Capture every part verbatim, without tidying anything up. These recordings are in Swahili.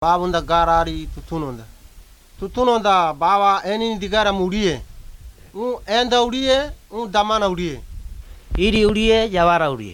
Babunda garari tutunonda. Tutunonda baba enini digara murie. Un enda urie, un damana urie. Iri urie, jawara urie.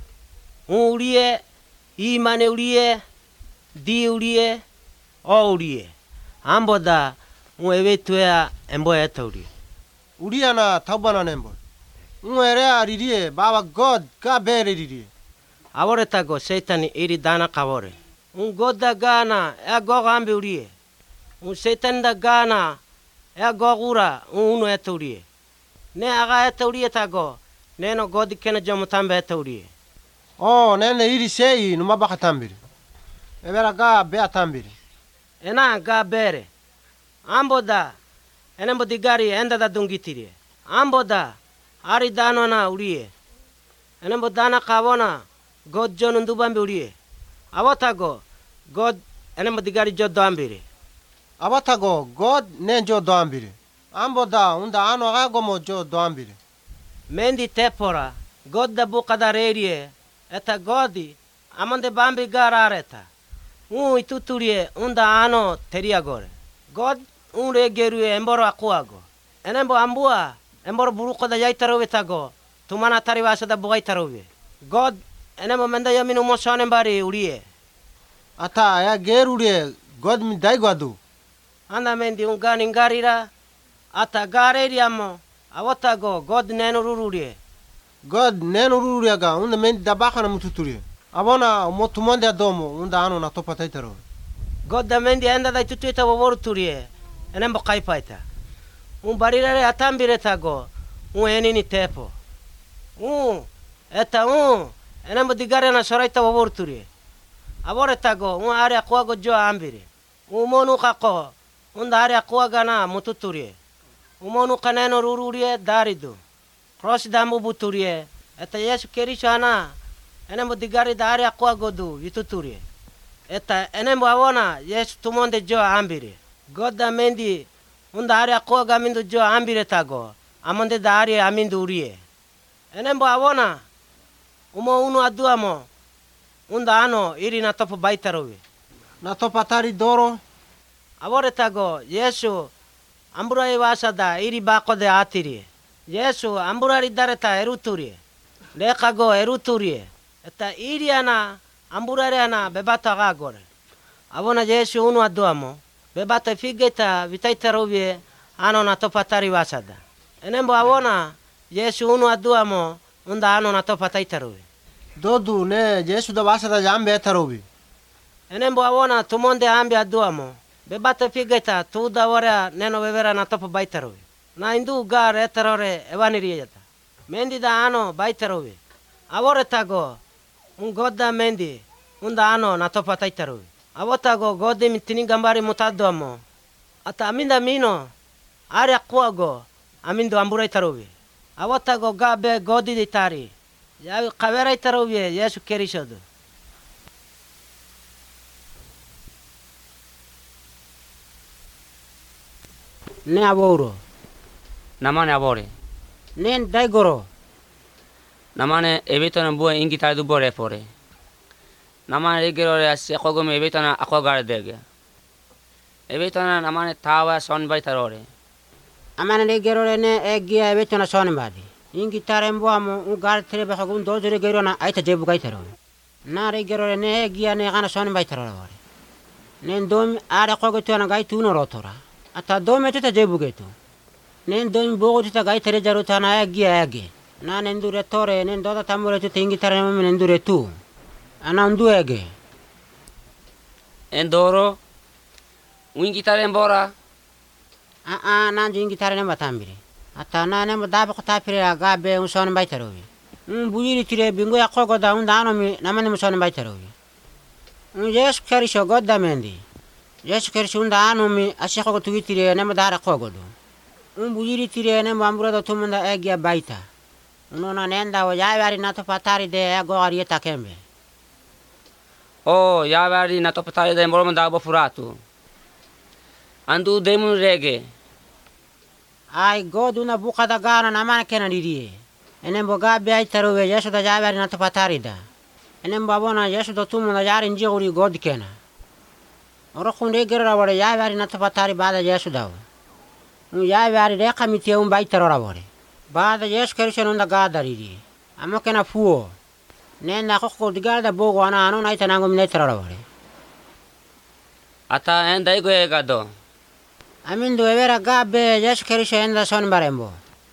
Un urie, imane urie, di urie, o urie. Amboda, un evetuea embo eta urie. Uria na taubana nembo. Un erea ririe, baba God ka bere ririe. Awore tago seitani iri dana kawore. Un goda gana, ea goga ambe urie. Un seitani da gana, ea gogura, un uno eta urie. Ne aga eta urie tago, neno godi kena jomutambe eta urie. Oh, nene iri sei numa baka tambiri. Evera ga bea tambiri. Ena ga bere. Amboda, enembo digari enda da dungitirie. Amboda, ari dano na urie. Enembo dana kawona, God jonu ndubambe urie. Awotago, God enembo digari jodo ambiri. Abatago God nen jo doambiri. Amboda unda ano aga gomo jo doambiri. Mendi tepora, God da buka da rerie, eta godi, amande bambi garareta. Un ituturie unda ano teriagore. God un regerue emboro akuago. Enembo ambua, emboro buruko da yaitarowe tago, tumana tariwasa da bugaitarowe. God enembo menda yaminu mosone mbari urie. Ata ya gerurie God mi daigwadu. Anda mendi un gani ngarira, ata gareri amo, awotago God nenu rururie. God nenu ruriaga unda mendi dabaka na mututurie. Abona motumonde adomo unda ano na topa taitaro. God da mendi enda da tutuita waworu turie, enembo kaipaita. Un barirare atambire tago, un enini tepo. Un, eta un, enembo digare na soraita waworu turie. Abore tago, un are akuago jo ambire. Un monu kako, unda are akuaga na mututurie. Un monu kaneno rururie daridu. Cross dambu buturie, eta Yesu kerisho ana, enembo digari da are akuago du, vituturie. Eta enembo awona, Yesu tumonde jo ambire. God da mendi, unda are akuaga amindu jo ambire tago, amonde da are amindu urie. Enembo awona, umo unu aduamo, unda ano iri na topo baitarowe. Na topa tari doro. Awore tago, Yesu, amburai wasada iri bako de atiri. Yesu, amburari dareta eruturie. Lekago eruturie. Eta iri ana, amburari ana bebata agagore. Awona Yesu unu aduamo, bebata figeta vitaitarowe ano na topa tari wasada. Enembo awona, Yesu unu aduamo, unda ano na topa taitarowe. Dodu ne Yesu da wasada jambe etarobi. Enembo awona tumonde ambi aduamo. Bebata figeta tu da wara neno bevera na topo baitarowe. Na indu gar etarore evanirieta. Mendi da ano baitarowe. Awore tago un goda mendi unda ano na topo taitarowe. Awotago godi mitini gambari mutadomo. Ata aminda mino are akuago amindu amburai tarowe. Awotago gabe godi ditari. Ya kavera itarowe Yesu kerishodo. Ne aboro. Namane abore. Nen daigoro. Namane ebitona bue ingi tare du bore fore. Namane regerore asi akogome ebitona akogare dege. Ebitona namane tawa son baitarore. Amane regerore ne egia ebetona son badi. Ingi tare mboamo un gar terebe hagun dozo regerona aita jebu gaitaro. Na regerore ne egia ne gana son baitarore. Nen dom are akogotona gaituno rotora. Ata dome tuta jebu gitu. Nen dom bogo tuta gaitere jarutana egia ege. Na nendure tore nen doda tamure tuta ingi tare mame nendure tu. Ana undu ege. Endoro. Wingi tare mbora. Aa nanju ingi tare nemba tambire. Ata na nemba daba kota pire agabe un son baitarowi. Un buyiri tire bingo ya kogo da unda anomi namane mu son baitarowi. Un Yesu kerisho godda mendi. Yesu kerisho unda anomi ashe kogo tuwitire nemba dara kogo do. Un buyiri tire nemba ambura do tumunda egia baita. Unona nenda wa yavari nato patari de ego arieta kembe. Oh, yavari nato patari de mboro manda abo furatu. Andu demu rege. Ai God una buka da gana namana kena dirie. Enembo gabe ai tarowe Yesu da yavari nato patari da. Enembo abona Yesu do tumunda yari njiguri God kena. Ora kunde gerora bore ya vari nata patari bada Yesu daw. Un ya vari re kamite un baitarora bore. Bada Yesu Kristo nunda gadariri. Amo kena fuo. Nenda kokko digarda bogo ana ano naita nango minetarora bore. Ata enda igo egado. Amindo evera gabe Yesu Kristo enda son barembo.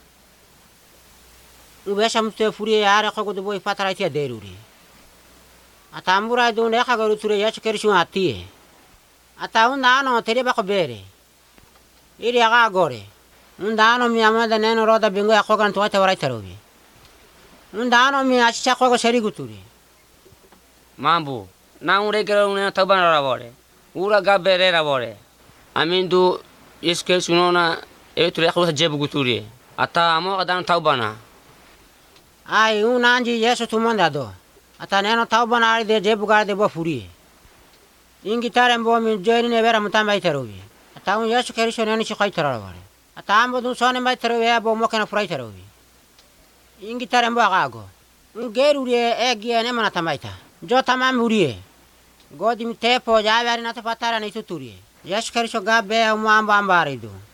Ubesha mute furie are kokko de boy patara tia deruri. Ata ambura donde eka garu ture Yesu Kristo atie. Ata unda ano tereba ko bere. Iri aga gore. Unda ano mi amada neno roda bingo ya kogan tuata warai tarobi. Unda ano mi achicha kogo seri guturi. Mambu, na un regero un taban rabore. Ura gabe rabore. Amindu iske sunona e ture ko jebu guturi. Ata amo kadan taubana. Ai un anji Yesu tumanda do. Ata neno taubana ari de jebu gar de bo furi. Ingi tarembo mi joini ne vera mutamba itarobi. Ata un Yesu Kristo neno chi kaitara rabore. Ata ambo dun sone mai tarobi abo mo kana furai tarobi. Ingi tarembo agago. Un gerurie e giene mana tamaita. Jo tamam urie. Godi mi tepo ja vari nata patara ni tuturie. Yesu Kristo gabe mo amba ambaridu.